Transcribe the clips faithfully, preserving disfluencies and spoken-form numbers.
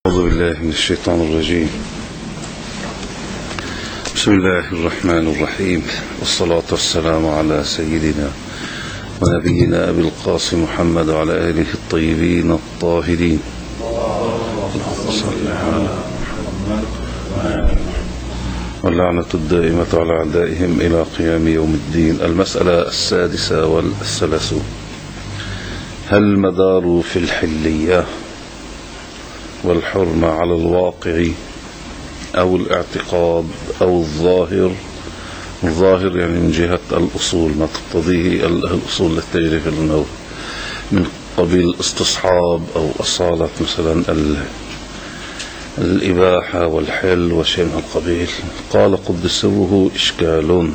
أعوذ بالله من الشيطان الرجيم. بسم الله الرحمن الرحيم، والصلاة والسلام على سيدنا ونبينا أبي القاسم محمد وعلى آله الطيبين الطاهرين. واللعنة الدائمة على أعدائهم إلى قيام يوم الدين. المسألة السادسة والثلاثون: هل المدار في الحلية والحرمة على الواقع أو الاعتقاد أو الظاهر؟ الظاهر يعني من جهة الأصول، ما تقتضيه الأصول للتجري في النور من قبيل الاستصحاب أو أصالة مثلا الإباحة والحل وشيء من القبيل. قال قدس سره: إشكال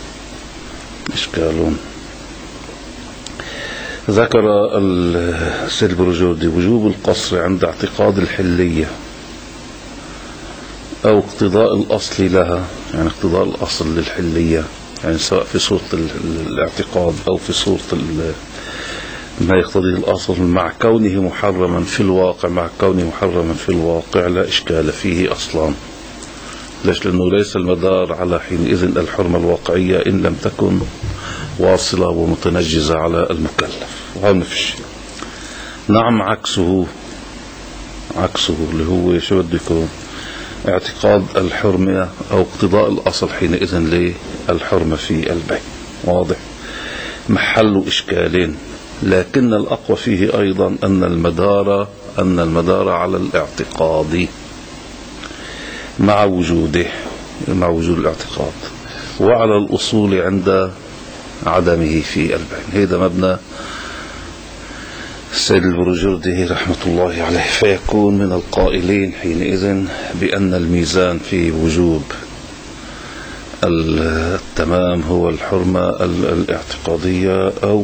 إشكال ذكر السيد البروجردي وجوب القصر عند اعتقاد الحلية أو اقتضاء الأصل لها، يعني اقتضاء الأصل للحلية، يعني سواء في صورة الاعتقاد أو في صورة ما يقتضيه الأصل، مع كونه محرما في الواقع مع كونه محرما في الواقع لا إشكال فيه أصلا. ليش؟ لأنه ليس المدار على حينئذ الحرمة الواقعية إن لم تكن واصلة ومتنجزة على المكلف، وهذا ما في شيء. نعم، عكسه عكسه اللي هو شو بده يكون؟ اعتقاد الحرمة أو اقتضاء الأصل حينئذ للحرمة في البيع. واضح؟ محل إشكالين، لكن الأقوى فيه أيضا أن المدار أن المدار على الاعتقاد مع وجوده مع وجود الاعتقاد، وعلى الأصول عند عدمه في البيع. هذا مبنى السيد البروجردي رحمة الله عليه. فيكون من القائلين حينئذ بأن الميزان في وجوب التمام هو الحرمة الاعتقادية أو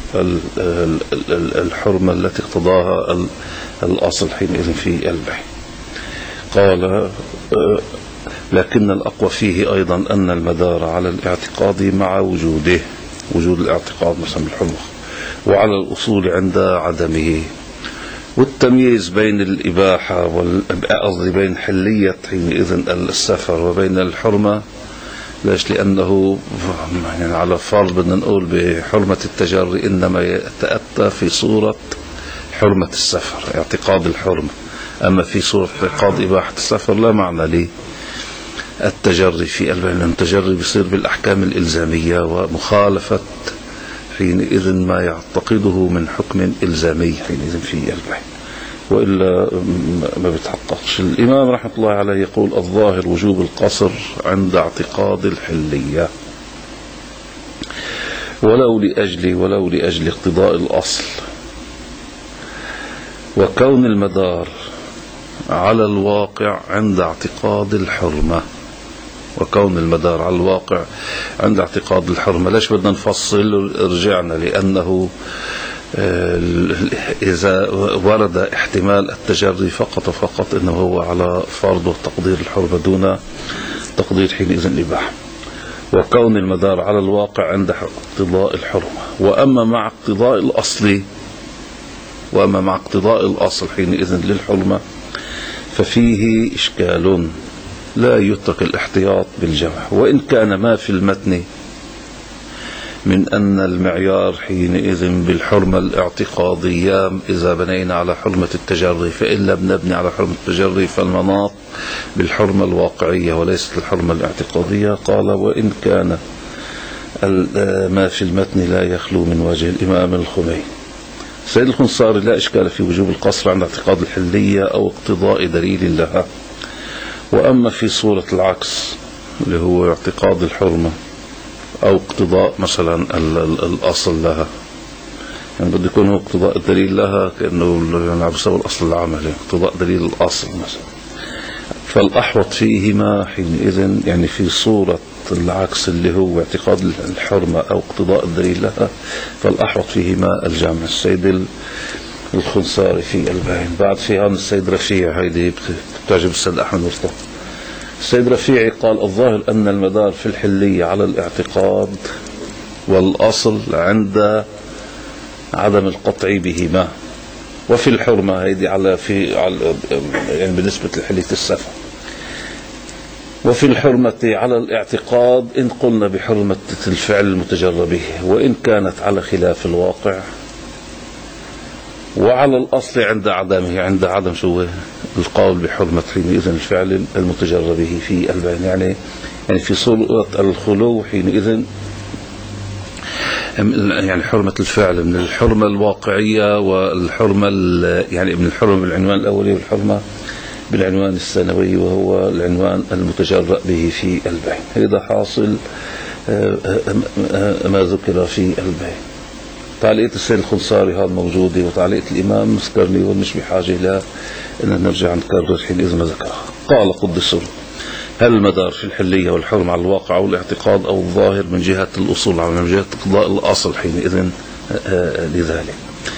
الحرمة التي اقتضاها الأصل حينئذ في البيع. قال: لكن الأقوى فيه أيضا أن المدار على الاعتقاد مع وجوده وجود الاعتقاد مثلا الحرمة، وعلى الأصول عند عدمه. والتمييز بين الإباحة والقصد بين حلية حينئذ السفر وبين الحرمة، ليش؟ لأنه يعني على فرض بدنا نقول بحرمة التجري إنما يتأتى في صورة حرمة السفر اعتقاد الحرمة، أما في صورة اعتقاد إباحة السفر لا معنى لي التجري في البيع، لأن التجري بيصير بالأحكام الإلزامية ومخالفة حينئذ ما يعتقده من حكم إلزامي حينئذ في البيع، وإلا ما بيتحققش. الإمام رحمة الله عليه يقول: الظاهر وجوب القصر عند اعتقاد الحلية، ولو لأجل ولو لأجل اقتضاء الأصل، وكون المدار على الواقع عند اعتقاد الحرمة وكون المدار على الواقع عند اعتقاد الحرمة. ليش بدنا نفصل؟ رجعنا لأنه إذا ورد احتمال التجري فقط وفقط إنه هو على فرض تقدير الحرمة دون تقدير حينئذ الإباحة، وكون المدار على الواقع عند اقتضاء الحرمة. وأما مع اقتضاء الأصل وأما مع اقتضاء الأصل حينئذ للحرمة ففيه إشكال لا يترك الاحتياط بالجمع، وإن كان ما في المتن من أن المعيار حينئذ بالحرمة الاعتقادية إذا بنينا على حرمة التجري، فإن لم نبني على حرمة التجري فالمناط بالحرمة الواقعية وليست الحرمة الاعتقادية. قال: وإن كان ما في المتن لا يخلو من وجه. الإمام الخميني سيد الخنصاري: لا إشكال في وجوب القصر عند اعتقاد الحلية أو اقتضاء دليل لها. وأما في صورة العكس اللي هو اعتقاد الحرمة أو اقتضاء مثلا الأصل لها، يعني بده يكون هو اقتضاء الدليل لها كأنه يعني بسبب الأصل العملي، اقتضاء دليل الأصل مثلا، فالأحوط فيهما حينئذ يعني في صورة العكس اللي هو اعتقاد الحرمة أو اقتضاء الدليل لها، فالأحوط فيهما الجمع. السيد الخنصاري في الباين. بعد فيها السيد رفيع، هيدي بتعجب السيد أحمد مرتضى. السيد رفيعي قال: الظاهر أن المدار في الحلية على الاعتقاد والأصل عند عدم القطع بهما، وفي الحرمة هيدي على في على يعني بالنسبة لحلية السفر. وفي الحرمة على الاعتقاد إن قلنا بحرمة الفعل المتجرى به وإن كانت على خلاف الواقع، وعلى الأصل عند عدمه، عند عدم شو القول بحرمة حينئذ الفعل المتجرى به في البين، يعني يعني في صورة الخلو حينئذ يعني حرمة الفعل من الحرمة الواقعية والحرمة يعني من الحرمة بالعنوان الأولي والحرمة بالعنوان الثانوي وهو العنوان المتجرأ به في البين. هذا حاصل ما ذكر في البين. تعليقة السيد الخنصاري هذا موجودة، وتعليقة الإمام مسكرني ومش بحاجة إلى أن نرجع نكرر حينئذ ما ذكرها. قال قدس هل المدار في الحلية والحرم على الواقع أو الاعتقاد أو الظاهر من جهة الأصول أو من جهة قضاء الأصل حينئذ لذلك.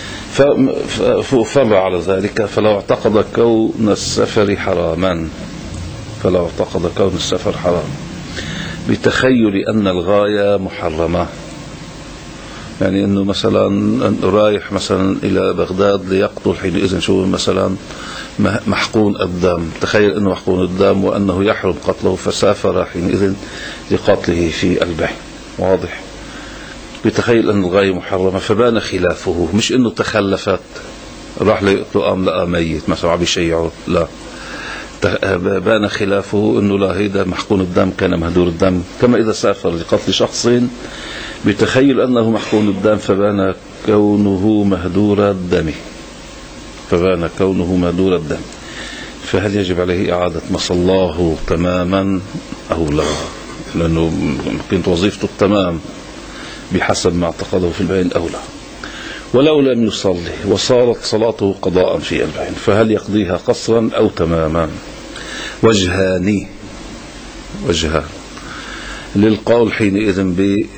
ففرع على ذلك فلو اعتقد كون السفر حراما فلو اعتقد كون السفر حرام بتخيل أن الغاية محرمة، يعني أنه مثلا رايح مثلا إلى بغداد ليقتل حينئذ شو مثلا محقون الدم، تخيل أنه محقون الدم وأنه يحرم قتله فسافر حينئذ لقتله في البين. واضح؟ بتخيل أن الغاية محرمة فبان خلافه، مش أنه تخلفت راح ليقتل قام لقى ميت مثلا عم يشيعه، لا، بان خلافه أنه لا، هيدا محقون الدم كان مهدور الدم، كما إذا سافر لقتل شخص بتخيل أنه محقون الدم فبان كونه مهدور الدم فبان كونه مهدور الدم فهل يجب عليه إعادة مصلاه تماما أو لا؟ لأنه كانت وظيفته التمام بحسب ما اعتقده في البين أو لا. ولو لم يصلي وصارت صلاته قضاء في البين فهل يقضيها قصرا أو تماما؟ وجهان وجهان للقول حينئذ بال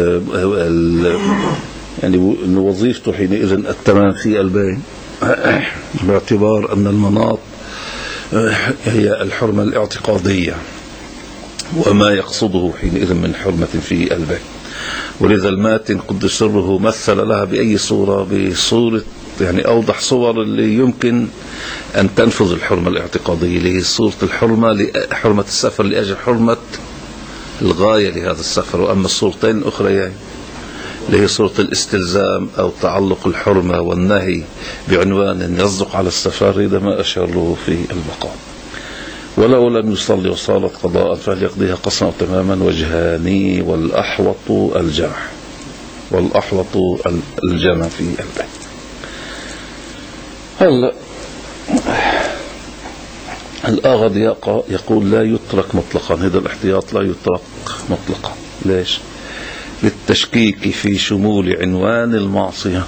يعني أن وظيفته حينئذ التمام في البين باعتبار أن المناط هي الحرمة الاعتقادية وما يقصده حينئذ من حرمة في البين. ولذا الماتن قدس سره مثل لها بأي صورة؟ بصورة يعني أوضح صور اللي يمكن أن تنفذ الحرمة الاعتقادية، اللي هي صورة الحرمة لحرمة السفر لأجل حرمة الغاية لهذا السفر. وأما الصورتين الأخريين اللي هي صورة الاستلزام أو تعلق الحرمة والنهي بعنوان يصدق على السفر، إذا ما أشار له في المقام. ولو لم يصلي وصارت قضاء فهل يقضيها قصرا تماما؟ وجهاني والأحوط الجمع والأحوط الجمع في البيت. هلا الأغض يقول لا يترك مطلقا، هذا الاحتياط لا يترك مطلقا. ليش؟ للتشكيك في شمول عنوان المعصية،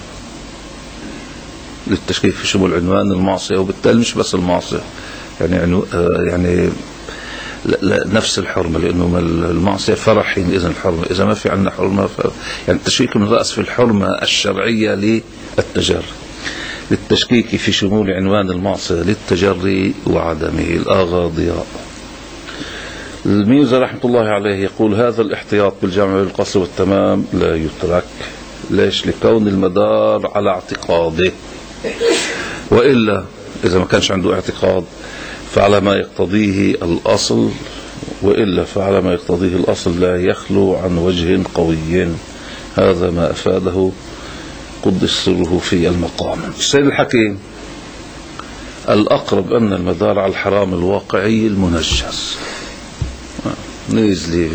للتشكيك في شمول عنوان المعصية، وبالتالي مش بس المعصية يعني يعني نفس الحرمة، لأنه المعصية فرح حينئذ الحرمة. إذا ما في عندنا حرمة ف... يعني التشكيك من رأس في الحرمة الشرعية للتجري، للتشكيك في شمول عنوان المعصية للتجري وعدمه. الأغاضياء الميزة رحمة الله عليه يقول هذا الاحتياط بالجمع والقصر والتمام لا يترك. ليش؟ لكون المدار على اعتقاده، وإلا إذا ما كانش عنده اعتقاد فعلى ما يقتضيه الأصل، وإلا فعلى ما يقتضيه الأصل لا يخلو عن وجه قوي. هذا ما أفاده قدس سره في المقام. السيد الحكيم الأقرب أن المدار على الحرام الواقعي المنجز نزلي،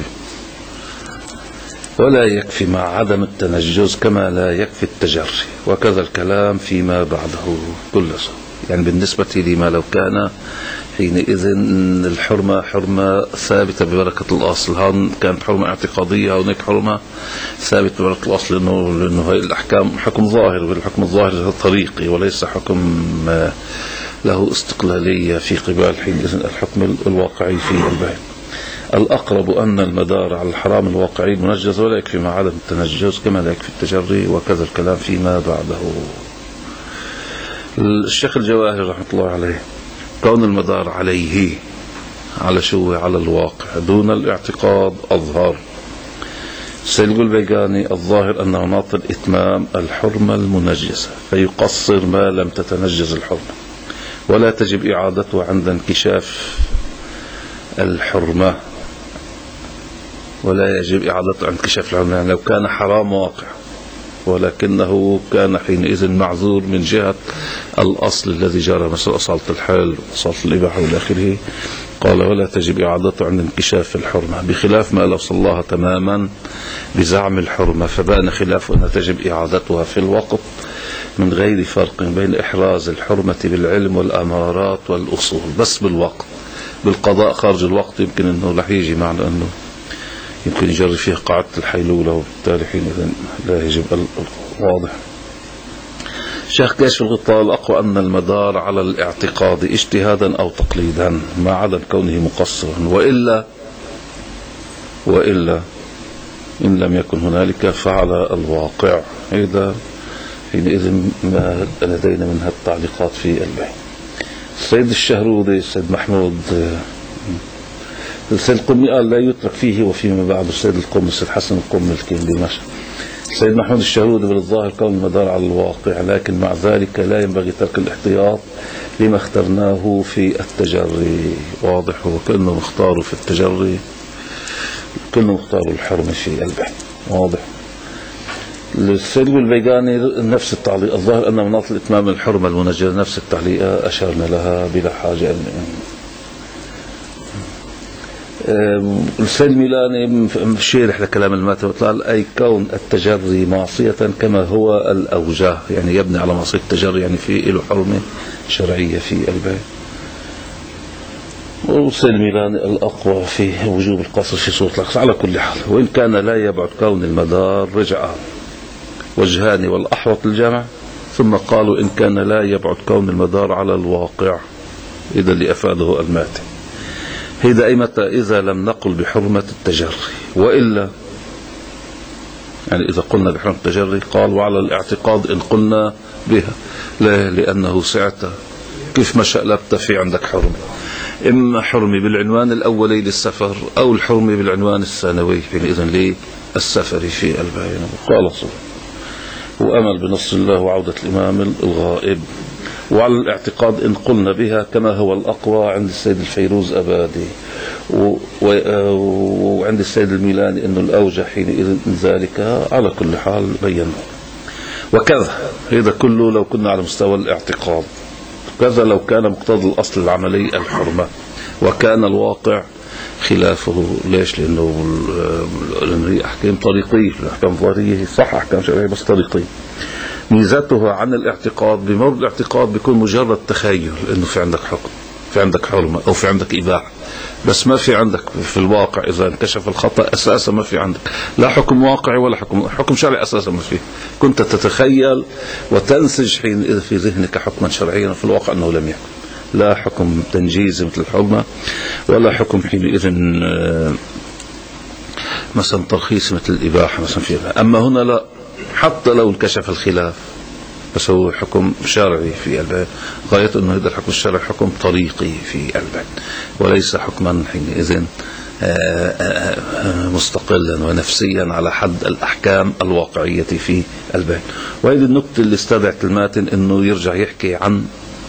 ولا يكفي مع عدم التنجز كما لا يكفي التجري، وكذا الكلام فيما بعده كل شيء. يعني بالنسبة لما لو كان حينئذ الحرمة حرمة ثابتة ببركة الأصل، هون كانت حرمة اعتقادية هناك حرمة ثابتة ببركة الأصل، لأنه, لأنه هاي الأحكام حكم ظاهر، والحكم الظاهر طريقي وليس حكم له استقلالية في قبال حينئذ الحكم الواقعي في البين. الأقرب أن المدار على الحرام الواقعي المنجز، ولا يكفي مع عدم التنجز كما لا يكفي التجري، وكذا الكلام فيما بعده. الشيخ الجواهري رحمة الله عليه كون المدار عليه على شو؟ على الواقع دون الاعتقاد أظهر. السيد البيقاني الظاهر أن مناط الإتمام الحرمة المنجسة، فيقصر ما لم تتنجز الحرمة، ولا تجب إعادته عند انكشاف الحرمة، ولا يجب إعادته عند انكشاف الحرمة. يعني لو كان حرام واقع ولكنه كان حينئذ معذور من جهة الأصل الذي جرى، مثل أصالة الحل أصالة الإباحة إلى آخره، قال ولا تجب إعادته عند انكشاف الحرمة، بخلاف ما لو صلاها تماما بزعم الحرمة فبان خلاف أنها تجب إعادتها في الوقت من غير فرق بين إحراز الحرمة بالعلم والأمارات والأصول، بس بالوقت. بالقضاء خارج الوقت يمكن أنه رح يجي معنى أنه يمكن يجري فيه قاعدة الحيلولة، وبالتالي حينئذ لا يجب. واضح. شيخ كاشف الغطاء الأقوى أن المدار على الاعتقاد اجتهادا أو تقليدا مع عدم كونه مقصرا، وإلا وإلا إن لم يكن هنالك فعلى الواقع. إذا حينئذ ما لدينا من هذه التعليقات في البيع. السيد الشهرودي، السيد محمود، السيد القمي قال لا يترك فيه وفيما بعد. السيد القمي، السيد حسن القمي الكين دمشق. السيد محمود الشهرودي بالظاهر كون المدار على الواقع، لكن مع ذلك لا ينبغي ترك الاحتياط لما اخترناه في التجري. واضح. وكأنه مختاروا في التجري، كأنه مختاروا الحرمة في البيع. واضح. السيد البيقاني نفس التعليق، الظاهر أن مناط الإتمام الحرمة المنجزة، نفس التعليقة أشرنا لها بلا حاجة. السيد الميلاني شيرح لكلام الماتب قال أي كون التجري معصية كما هو الأوجه، يعني يبني على معصية التجري، يعني في له حرمة شرعية في البيع. والسيد الميلاني الأقوى في وجوب القصر في صورة العكس. على كل حال، وإن كان لا يبعد كون المدار رجعان وجهان والأحوط الجمع، ثم قالوا إن كان لا يبعد كون المدار على الواقع، إذا اللي أفاده الماتب هذا أي متى إذا لم نقل بحرمة التجري، وإلا يعني إذا قلنا بحرمة التجري قال وعلى الاعتقاد إن قلنا بها. لا، لأنه سعته كيف ما شألبت في عندك حرمة، إما حرمة بالعنوان الأولي للسفر أو الحرمة بالعنوان الثانوي حينئذ للسفر في البيان. قال صلى وأمل بنصر الله وعودة الإمام الغائب. وعلى الاعتقاد إن قلنا بها كما هو الأقوى عند السيد الفيروز أبادي وعند السيد الميلاني أنه الأوجه حينئذ ذلك. على كل حال بينه. وكذا هذا كله لو كنا على مستوى الاعتقاد، كذا لو كان مقتضى الأصل العملي الحرمة وكان الواقع خلافه. ليش؟ لأنه هي أحكام طريقية، الأحكام ظاهرية صح، أحكام شرعية بس طريقية. ميزتها عن الاعتقاد بمر الاعتقاد بيكون مجرد تخيل انه في عندك حكم، في عندك حرمة او في عندك اباحة، بس ما في عندك في الواقع. اذا انكشف الخطأ اساسا ما في عندك لا حكم واقعي ولا حكم حكم شرعي اساسا ما فيه. كنت تتخيل وتنسج حين في ذهنك حكما شرعيا، في الواقع انه لم يكن لا حكم تنجيز مثل الحرمة ولا حكم حينئذ مثلا ترخيص مثل الاباحة مثلا فيها. اما هنا لا، حتى لو انكشف الخلاف بس هو حكم شرعي في البيان. غاية أنه هذا الحكم الشرعي حكم طريقي في البيان وليس حكما حينئذ مستقلا ونفسيا على حد الأحكام الواقعية في البيان. وهذه النقطة اللي استدعت الماتن أنه يرجع يحكي عن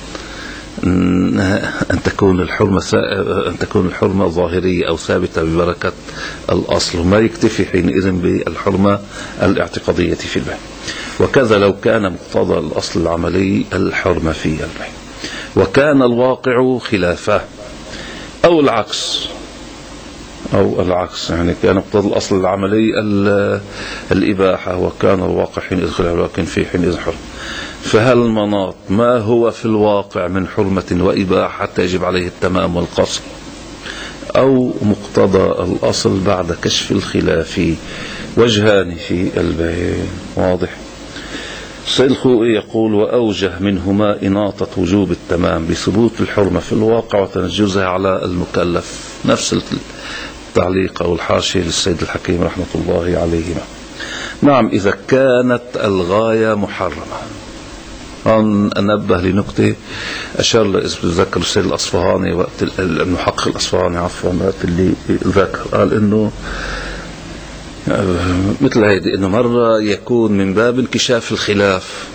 أن تكون الحرمة أن تكون الحرمة ظاهرية أو ثابتة ببركة الأصل، وما يكتفي حينئذ بالحرمة الاعتقادية في البيع. وكذا لو كان مقتضى الأصل العملي الحرمة في البيع وكان الواقع خلافه، أو العكس أو العكس يعني كان مقتضى الأصل العملي الإباحة وكان الواقع حينئذ خلافه، لكن في حينئذ حرمة. فهل المناط ما هو في الواقع من حرمة وإباحة حتى يجب عليه التمام والقصر، أو مقتضى الأصل بعد كشف الخلاف؟ وجهان في البيان. واضح. السيد الخوئي يقول وأوجه منهما إناطة وجوب التمام بثبوت الحرمة في الواقع وتنجزها على المكلف. نفس التعليق أو الحاشية للسيد الحكيم رحمة الله عليهما. نعم، إذا كانت الغاية محرمة. أنبه لنقطة أشار إذا تذكر السيد الأصفهاني وقت المحقق الأصفهاني عفوا وقت اللي ذكر قال إنه مثل هيدي انه مرة يكون من باب انكشاف الخلاف،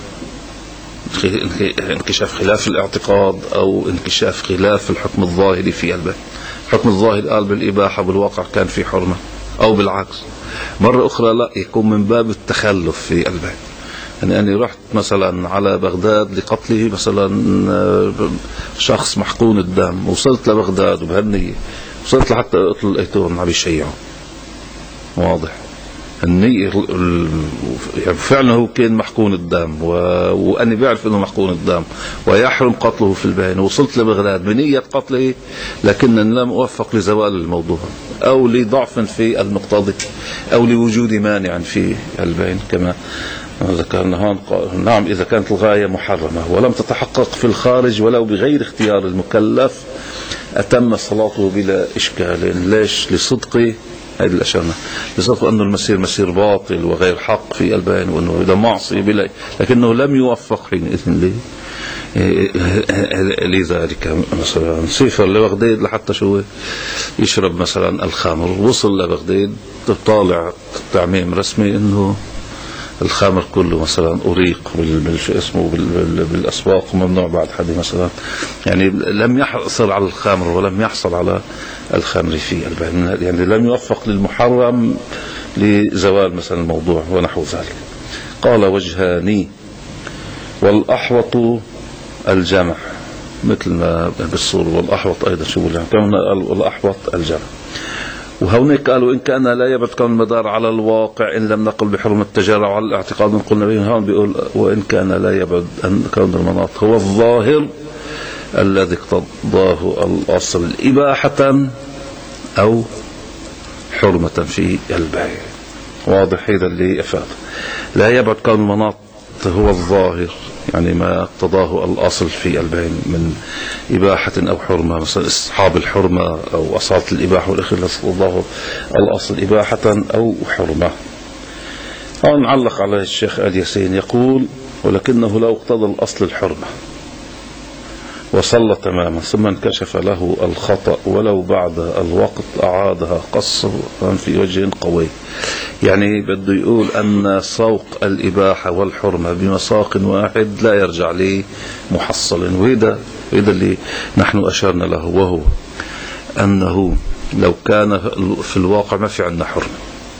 انكشاف خلاف الاعتقاد او انكشاف خلاف الحكم الظاهري في البيع. الحكم الظاهري قال بالإباحة بالواقع كان في حرمة، او بالعكس. مرة اخرى لا، يكون من باب التخلف في البيع. يعني أني رحت مثلا على بغداد لقتله مثلا شخص محقون الدم، وصلت لبغداد وبهالنية، وصلت لحتى اقتل الايتون عم يشيعوا. واضح النية يعني فعلا هو كان محقون الدم، و... وأني بعرف أنه محقون الدم ويحرم قتله في البين. وصلت لبغداد بنية قتله لكن لم أوفق لزوال الموضوع أو لضعف في المقتضي أو لوجود مانع في البين كما ذكرنا. نعم إذا كانت الغاية محرمة ولم تتحقق في الخارج ولو بغير اختيار المكلف أتم صلاته بلا إشكال. ليش؟ لصدقه هذه الأشياء، لصدق أنه المسير مسير باطل وغير حق في البين، وأنه إذا معصي بلا، لكنه لم يوفق حينئذ لي لذلك. مثلا سافر لبغداد لحتى شو يشرب مثلا الخمر، وصل لبغداد طالع تعميم رسمي انه الخمر كله مثلا أريق بالشو اسمه بالأسواق وممنوع بعد حد مثلا، يعني لم يحصل على الخمر ولم يحصل على الخمر في البين، يعني لم يوفق للمحرم لزوال مثلا الموضوع ونحو ذلك. قال وجهاني والأحوط الجمع، مثل ما بالصور والأحوط أيضا شو الجمع كما قال والأحوط الجمع. وهونيك قالوا إن كان لا يبعد كون المدار على الواقع إن لم نقل بحرمة التجارة على الاعتقاد قلنا به. هون بيقول وإن كان لا يبعد أن كون المناط هو الظاهر الذي اقتضاه الأصل إباحة أو حرمة في البيع. واضح هذا اللي أفاد. لا يبعد كون المناط هو الظاهر يعني ما اقتضاه الأصل في البيع من إباحة أو حرمة، مثلا أصحاب الحرمة أو أصالة الإباحة والأخير اقتضاه الأصل إباحة أو حرمة. هون نعلق على الشيخ آل ياسين يقول ولكنه لو اقتضى الأصل الحرمة وصلى تماما ثم انكشف له الخطأ ولو بعد الوقت أعادها قصر في وجه قوي. يعني بده يقول أن سوق الإباحة والحرمة بمساق واحد لا يرجع لي محصل، وهذا هذا اللي نحن أشرنا له، وهو أنه لو كان في الواقع ما في عندنا حرمة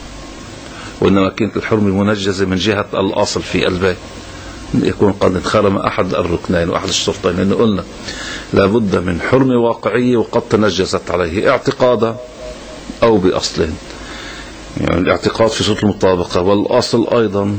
وإنما كانت الحرمة منجزة من جهة الأصل في البيع، يكون قد انخرم أحد الركنين وأحد الشرطين، لأنه قلنا لابد من حرمة واقعية وقد تنجزت عليه اعتقادا أو بأصل، يعني الاعتقاد في صورة المطابقة والأصل أيضا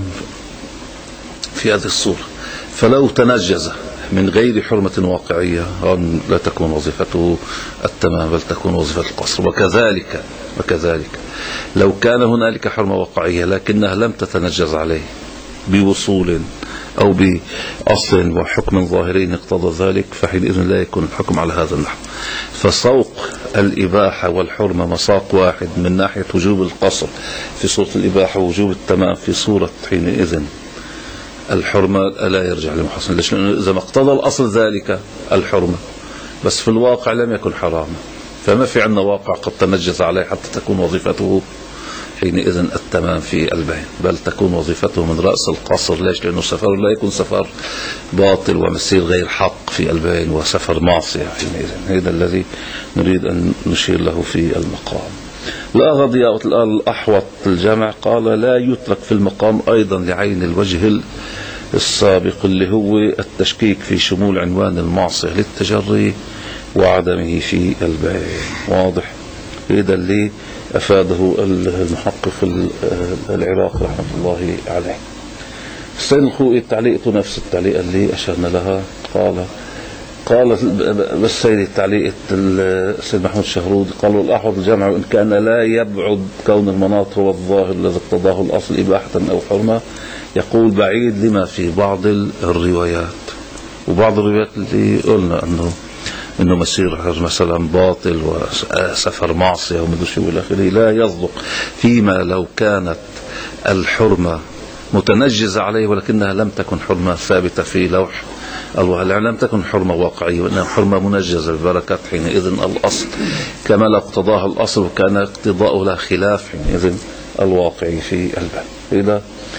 في هذه الصورة. فلو تنجز من غير حرمة واقعية لا تكون وظيفته التمام بل تكون وظيفة القصر. وكذلك وكذلك لو كان هنالك حرمة واقعية لكنها لم تتنجز عليه بوصول أو بأصل وحكم ظاهرين اقتضى ذلك فحينئذ لا يكون الحكم على هذا النحو. فسوق الإباحة والحرمة مساق واحد من ناحية وجوب القصر في صورة الإباحة ووجوب التمام في صورة حينئذ الحرمة لا يرجع لمحصن. ليش؟ لأنه إذا ما اقتضى الأصل ذلك الحرمة بس في الواقع لم يكن حراما فما في عندنا واقع قد تنجز عليه حتى تكون وظيفته حينئذ التمام في البين، بل تكون وظيفته من رأس القصر. ليش؟ لأنه سفر لا يكون سفر باطل ومسير غير حق في البين وسفر معصية حينئذ. هذا الذي نريد أن نشير له في المقام. الأغضياء الأحوط الجمع قال لا يترك في المقام أيضا لعين الوجه السابق اللي هو التشكيك في شمول عنوان المعصية للتجري وعدمه في البيع. واضح؟ هذا اللي أفاده المحقق العراقي رحمة الله عليه. السيد الخوئي تعليقته نفس التعليق اللي أشرنا لها. قال قال بس سيد تعليق السيد محمود الشهرودي قالوا الأحوط الجمع إن كان لا يبعد كون المناط هو الظاهر الذي اقتضاه الأصل إباحة أو حرمة. يقول بعيد لما في بعض الروايات، وبعض الروايات اللي قلنا أنه انه مسير مثلا باطل وسفر معصيه ومدري شو الى اخره لا يصدق فيما لو كانت الحرمه متنجزه عليه ولكنها لم تكن حرمه ثابته في لوح الله، يعني لم تكن حرمه واقعيه وانها حرمه منجزه ببركه حينئذ الاصل كما لو اقتضاها الاصل وكان اقتضاؤه لا خلاف حينئذ الواقعي في الباب. إذا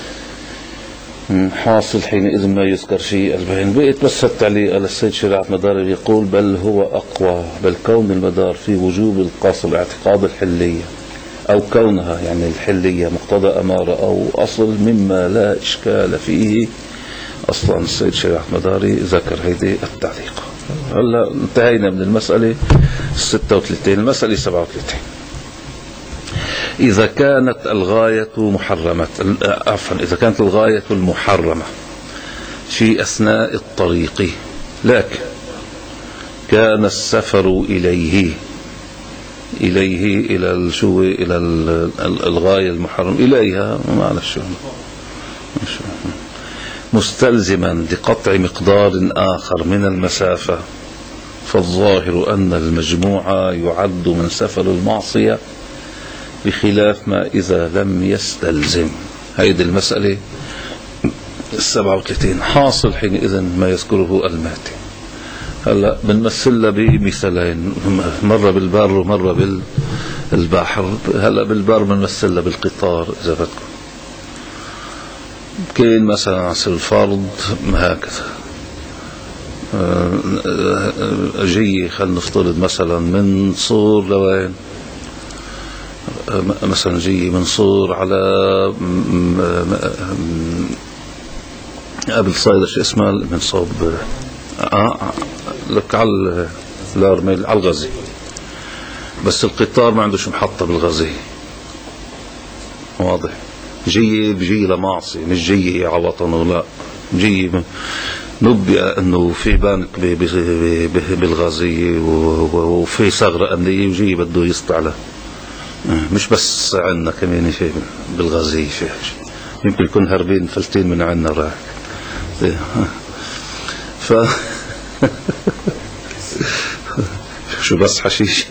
حاصل حينئذ ما يذكر في البيان. بقيت بس التعليق على السيد شريعة مدار يقول بل هو أقوى، بل كون المدار في وجوب القصر اعتقاد الحلية أو كونها يعني الحلية مقتضى أمارة أو أصل مما لا إشكال فيه. أصلا السيد شريعة مداري ذكر هذه التعليق. هلا انتهينا من المسألة ستة وثلاثين. المسألة سبعة وثلاثين. إذا كانت الغاية محرمة، عفوا إذا كانت الغاية المحرمة في أثناء الطريق، لكن كان السفر إليه إليه إلى الشو إلى الغاية المحرمة إليها معلش مستلزما لقطع مقدار آخر من المسافة، فالظاهر أن المجموعة يعد من سفر المعصية بخلاف ما إذا لم يستلزم. هيدي المسألة السبعة وثلاثين. حاصل حينئذ ما يذكره الماتي. هلا بنمثلها بمثالين، مرة بالبر ومرة بالبحر. هلا بالبر بنمثلها بالقطار إذا بدكم. كاين مثلا عصر الفرض هكذا جي، خلينا نفترض مثلا من صور لوين، مثلا جي من صور على قبل صيدا شو اسمها من صوب آه لك على الارميل على الغزي، بس القطار ما عندوش محطة بالغزي، واضح. جي بجي لمعصي، مش جي على وطنه، لا جي نبئ انه في بنك بالغزية وفي ثغرة امنية وجي بده يستعلى، مش بس عنا كمان في بالغزية، في يمكن يكون هربين فلتين من عنا راح ف شو بس حشيش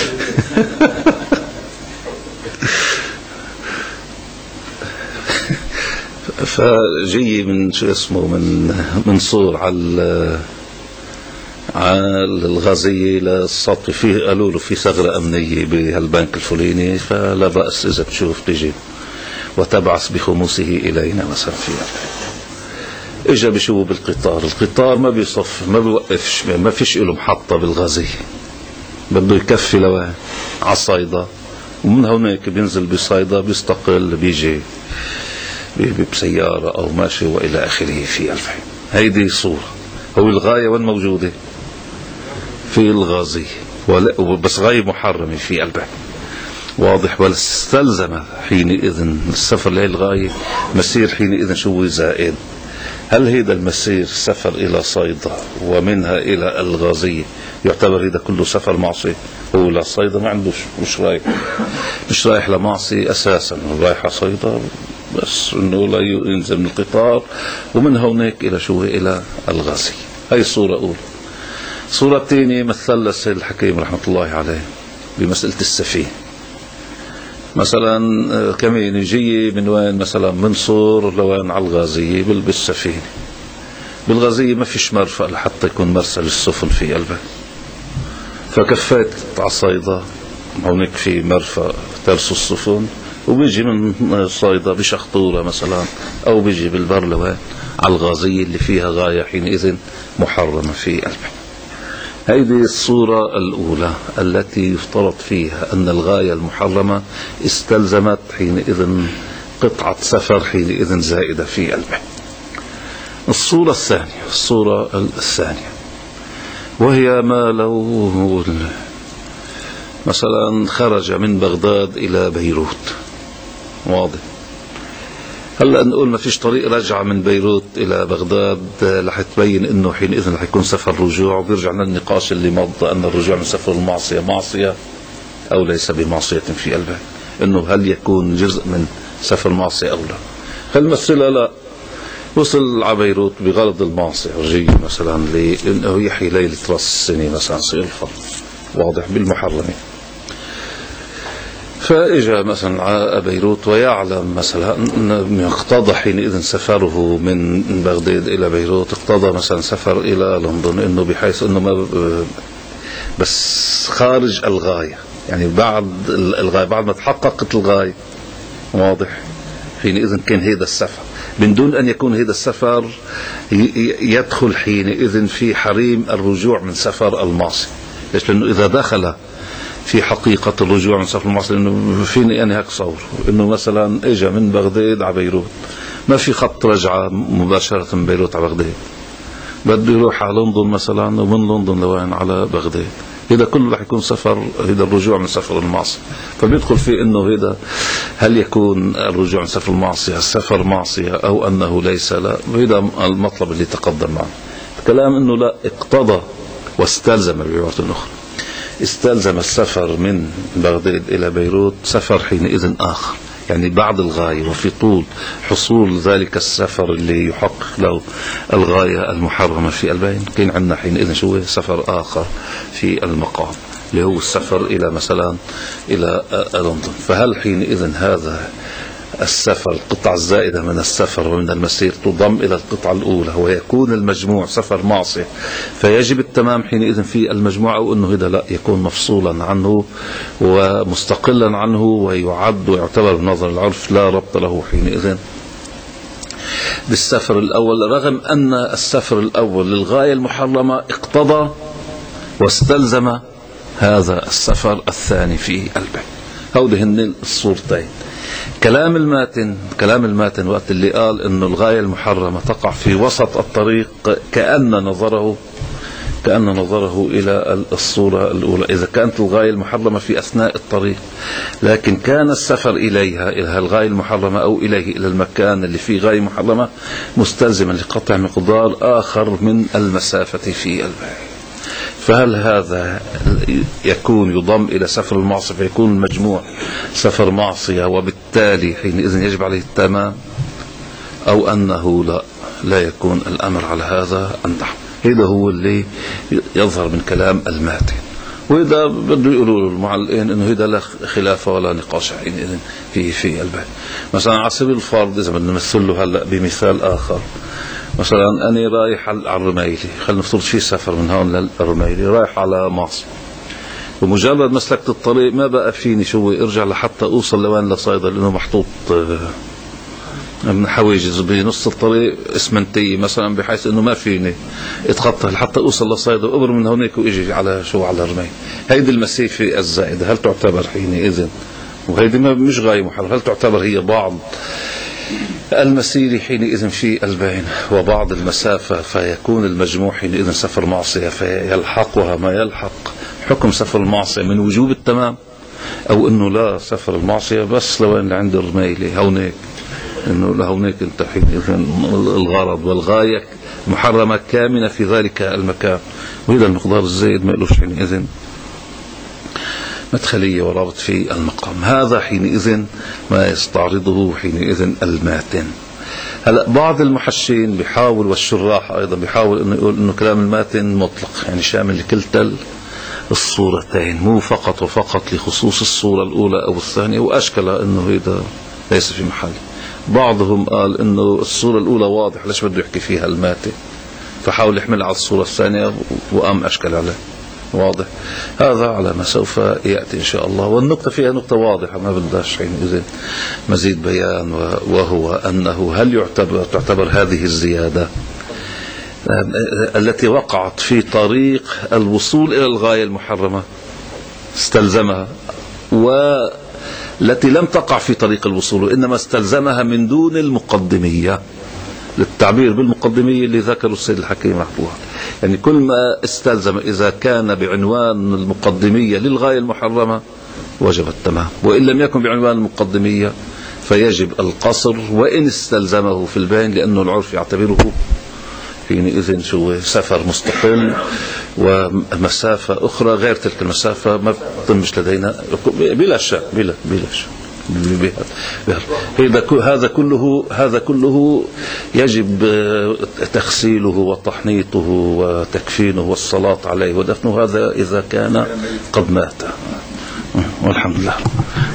فجي من شو اسمه من من صور على على الغازية للسطح، فيه قالوا له في ثغرة أمنية بهالبنك الفلاني، فلا بأس إذا بتشوف تجي وتبعث بخموسه إلينا مثلا. فيها إجا بشوف بالقطار، القطار ما بيصف ما بيوقفش، ما فيش له محطة بالغازية، بده يكفي لوين على صيدا، ومن هناك بينزل بصيدا بيستقل بيجي بسيارة أو ماشي وإلى آخره في الفحم. هيدي صورة. هو الغاية وين موجودة؟ في الغازية، بس غاية محرمة في البحر، واضح. ولا استلزم حينئذ السفر لهي الغاية مسير حينئذ شو زائد. هل هيدا المسير سفر إلى صيدا ومنها إلى الغازية يعتبر هيدا كله سفر معصي؟ هو لا صيدا ما عندوش، مش رايح مش رايح لمعصي أساسا، رايح صيدا بس انه لا ينزل من القطار، ومن هناك الى شو الى الغازي. هاي الصورة اولى. صورة ثانية مثل السيد الحكيم رحمة الله عليه بمسألة السفينة. مثلا كمان يجي من وين، مثلا من صور لوين على الغازية بالسفينة. بالغازية ما فيش مرفأ لحتى يكون مرسل السفن في قلبها، فكفيت على صيدا هناك في مرفأ ترسو السفن، وبيجي من صيدا بشخطورة مثلا، أو بيجي بالبر لوين على الغازية اللي فيها غاية حينئذ محرمة في البحر. هذه الصورة الأولى التي يفترض فيها أن الغاية المحرمة استلزمت حينئذ قطعة سفر حينئذ زائدة في البحر. الصورة الثانية الصورة الثانية وهي ما لو مثلا خرج من بغداد إلى بيروت، واضح. هلا نقول ما فيش طريق رجعة من بيروت إلى بغداد رح تبين إنه حينئذ رح يكون سفر رجوع، وبيرجع لنا النقاش اللي مضى أن الرجوع من سفر المعصية معصية أو ليس بمعصية في قلبه، إنه هل يكون جزء من سفر المعصية أو لا. هالمسألة لا، وصل على بيروت بغرض المعصية، رجي مثلا لأنه يحيي ليلة رأس السنة مثلا صير الفرض، واضح بالمحرمة. فإجا مثلا على بيروت ويعلم مثلا أن اقتضى حينئذ سفره من بغداد إلى بيروت، اقتضى مثلا سفر إلى لندن، إنه بحيث إنه ما بس خارج الغاية، يعني بعد الغاية بعد ما تحققت الغاية واضح؟ حينئذ كان هذا السفر من دون أن يكون هذا السفر يدخل حينئذ في حريم الرجوع من سفر المعصية. ليش؟ لأنه إذا دخل في حقيقة الرجوع من سفر المعصية، إنه فيني أنا هيك صور إنه مثلا إجا من بغداد على بيروت، ما في خط رجعة مباشرة من بيروت على بغداد، بده يروح على لندن مثلا ومن لندن لوين على بغداد، هذا كله رح يكون سفر، هذا الرجوع من سفر المعصية. فبيدخل في إنه هذا هل يكون الرجوع من سفر المعصية سفر معصية أو أنه ليس؟ لا، هذا المطلب اللي تقدم معه. الكلام إنه لا، اقتضى واستلزم بعبارة أخرى، استلزم السفر من بغداد إلى بيروت سفر حينئذ آخر، يعني بعد الغاية وفي طول حصول ذلك السفر اللي يحقق له الغاية المحرمة في البين، كان عندنا حينئذ شو سفر آخر في المقام اللي هو السفر إلى مثلا إلى لندن. فهل حينئذ هذا السفر القطعة الزائدة من السفر ومن المسير تضم إلى القطعة الأولى ويكون المجموع سفر معصية فيجب التمام حينئذ في المجموع، أو أنه هذا لا، يكون مفصولا عنه ومستقلا عنه ويعد ويعتبر بنظر العرف لا ربط له حينئذ بالسفر الأول، رغم أن السفر الأول للغاية المحرمة اقتضى واستلزم هذا السفر الثاني في البيت. هودهن الصورتين. كلام الماتن كلام الماتن وقت اللي قال إنه الغاية المحرمة تقع في وسط الطريق، كأن نظره كأن نظره إلى الصورة الأولى، إذا كانت الغاية المحرمة في أثناء الطريق لكن كان السفر إليها إلى الغاية المحرمة أو إليه إلى المكان اللي فيه غاية محرمة مستلزما لقطع مقدار آخر من المسافة في البيت. فهل هذا يكون يضم إلى سفر المعصية فيكون المجموع سفر معصية وبالتالي حينئذ يجب عليه التمام، أو أنه لا لا يكون الأمر على هذا النحو؟ هذا هو اللي يظهر من كلام الماتن، وإذا بده يقولوا المعلقين إنه هذا لا خلاف ولا نقاش حينئذ في في البيت. مثلا على سبيل الفرض إذا بدنا نمثل له هلا بمثال آخر، مثلا أنا رايح على الرميلي، خلينا نفترض في سفر من هون للرميلي، رايح على مصر، ومجرد مسلكت الطريق ما بقى فيني شو ارجع لحتى اوصل لوين لصيدا، لانه محطوط من حواجز بنص الطريق اسمنتيه مثلا، بحيث انه ما فيني اتخطى لحتى اوصل لصيدا وابر من هونيك واجي على شو على الرميلي. هيدي المسافه الزائده هل تعتبر حينئذ، وهيدي مش غاية محرمة، هل تعتبر هي بعض المسير حينئذ في البين وبعض المسافة فيكون المجموع حينئذ سفر معصية فيلحقها ما يلحق حكم سفر المعصية من وجوب التمام، أو أنه لا سفر المعصية بس لوين لعند الرميلي هونيك، أنه لهونيك انت حينئذ الغرض والغاية محرمة كامنة في ذلك المكان، وإذا المقدار الزائد ما يلوش حينئذ مدخلية ورابط في المقام. هذا حينئذ ما يستعرضه حينئذ الماتن. هلا بعض المحشين بيحاول والشراح أيضا بيحاول إنه يقول إنه كلام الماتن مطلق، يعني شامل لكلتا الصورتين، مو فقط وفقط لخصوص الصورة الأولى أو الثانية، وأشكل إنه هذا ليس في محل. بعضهم قال إنه الصورة الأولى واضح ليش بده يحكي فيها الماتن، فحاول يحمل على الصورة الثانية وقام أشكل عليه. واضح؟ هذا على ما سوف يأتي إن شاء الله، والنقطة فيها نقطة واضحة ما بدهاش حينئذ مزيد بيان، وهو أنه هل يعتبر تعتبر هذه الزيادة التي وقعت في طريق الوصول إلى الغاية المحرمة استلزمها، والتي لم تقع في طريق الوصول وإنما استلزمها من دون المقدمية، للتعبير بالمقدمية اللي ذكره السيد الحكيم رحمه الله، يعني كل ما استلزم إذا كان بعنوان المقدمية للغاية المحرمة وجب التمام، وإن لم يكن بعنوان المقدمية فيجب القصر وإن استلزمه في البين، لأنه العرف يعتبره حينئذ شو سفر مستقل ومسافة أخرى غير تلك المسافة ما تتمش لدينا بلا شك بلا بلا شك. هذا كله هذا كله يجب تغسيله وتحنيطه وتكفينه والصلاة عليه ودفنه، هذا إذا كان قد مات، والحمد لله.